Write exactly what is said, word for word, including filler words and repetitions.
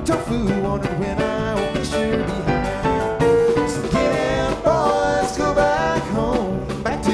tofu, wondered when I will be sure behind.